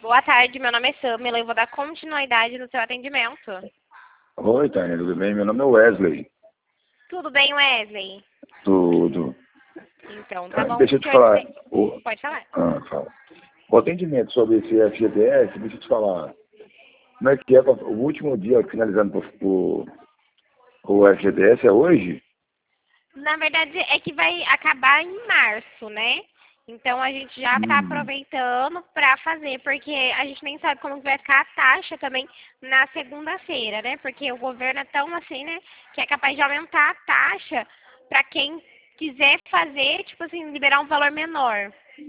Boa tarde, meu nome é Samila e eu vou dar continuidade no seu atendimento. Oi, Tânia, tudo bem? Meu nome é Wesley. Tudo bem, Wesley? Tudo. Então, tá bom. Deixa eu te falar. Pode falar. Fala. O atendimento sobre esse FGTS, deixa eu te falar. Como é que é? O último dia finalizando o FGTS é hoje? Na verdade, é que vai acabar em março, né? Então, a gente já está aproveitando para fazer, porque a gente nem sabe como vai ficar a taxa também na segunda-feira, né? Porque o governo é tão assim, né? Que é capaz de aumentar a taxa para quem quiser fazer, tipo assim, liberar um valor menor.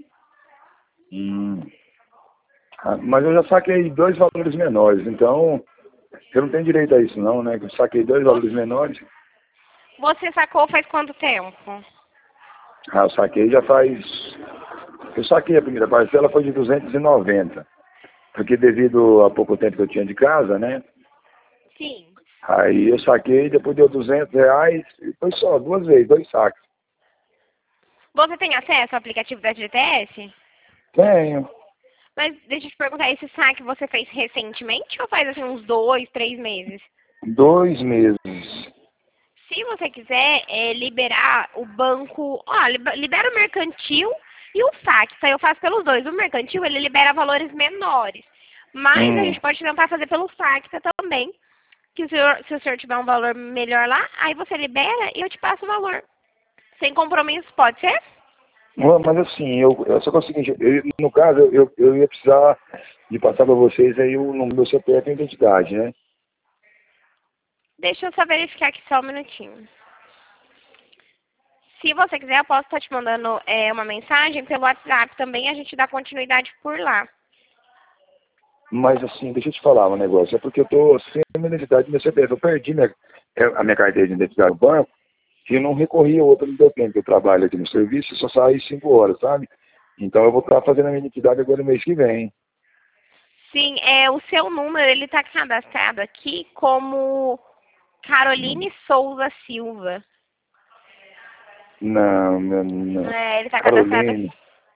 Mas eu já saquei 2 valores menores, então eu não tenho direito a isso não, né? Eu saquei 2 valores menores. Você sacou faz quanto tempo? Eu saquei já faz... Eu saquei a primeira parcela, foi de 290. Porque devido a pouco tempo que eu tinha de casa, né? Sim. Aí eu saquei, depois deu R$ 200, e foi só 2 vezes, 2 saques. Você tem acesso ao aplicativo da FGTS? Tenho. Mas deixa eu te perguntar, esse saque você fez recentemente ou faz assim uns 2, 3 meses? 2 meses. Se você quiser liberar o banco, libera o mercantil e o saque, então eu faço pelos dois. O mercantil, ele libera valores menores, mas a gente pode tentar fazer pelo saque também, que se o senhor tiver um valor melhor lá, aí você libera e eu te passo o valor. Sem compromisso, pode ser? Mas assim, só que é o seguinte, no caso, eu ia precisar de passar para vocês aí o número do meu CPF e a identidade, né? Deixa eu só verificar aqui só um minutinho. Se você quiser, eu posso estar te mandando uma mensagem pelo WhatsApp também, a gente dá continuidade por lá. Mas assim, deixa eu te falar um negócio, é porque eu tô sem a minha identidade do meu CPF. Eu perdi a minha carteira de identidade no banco e eu não recorri a outra no meu tempo, que eu trabalho aqui no serviço e só saio 5 horas, sabe? Então eu vou estar fazendo a minha identidade agora no mês que vem. Sim, o seu número, ele está cadastrado aqui como Caroline Souza Silva. Não, não. Ele está cadastrado Caroline. aqui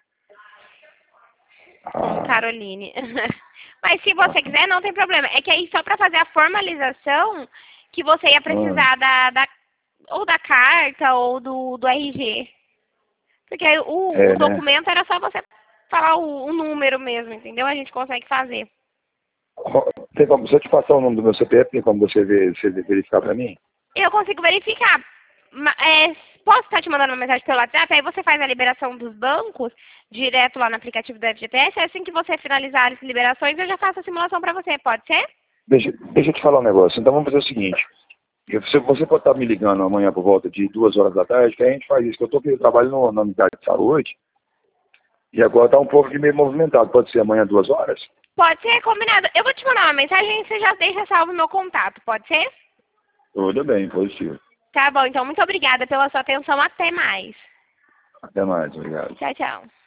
como Caroline. Mas se você quiser, não tem problema. É que aí só para fazer a formalização que você ia precisar ou da carta ou do RG. Porque aí o Né? documento era só você falar o número mesmo, entendeu? A gente consegue fazer. Tem como, se eu te passar o nome do meu CPF, tem como você verificar para mim? Eu consigo verificar. Posso estar te mandando uma mensagem pelo WhatsApp? Aí você faz a liberação dos bancos direto lá no aplicativo do FGTS. Assim que você finalizar as liberações, eu já faço a simulação para você. Pode ser? Deixa eu te falar um negócio. Então vamos fazer o seguinte. Você pode estar me ligando amanhã por volta de 2 horas da tarde, que a gente faz isso. Que eu trabalho na unidade de saúde e agora está um pouco de meio movimentado. Pode ser amanhã 2 horas? Pode ser, combinado. Eu vou te mandar uma mensagem e você já deixa salvo o meu contato. Pode ser? Tudo bem, positivo. Tá bom, então muito obrigada pela sua atenção. Até mais. Até mais, obrigado. Tchau, tchau.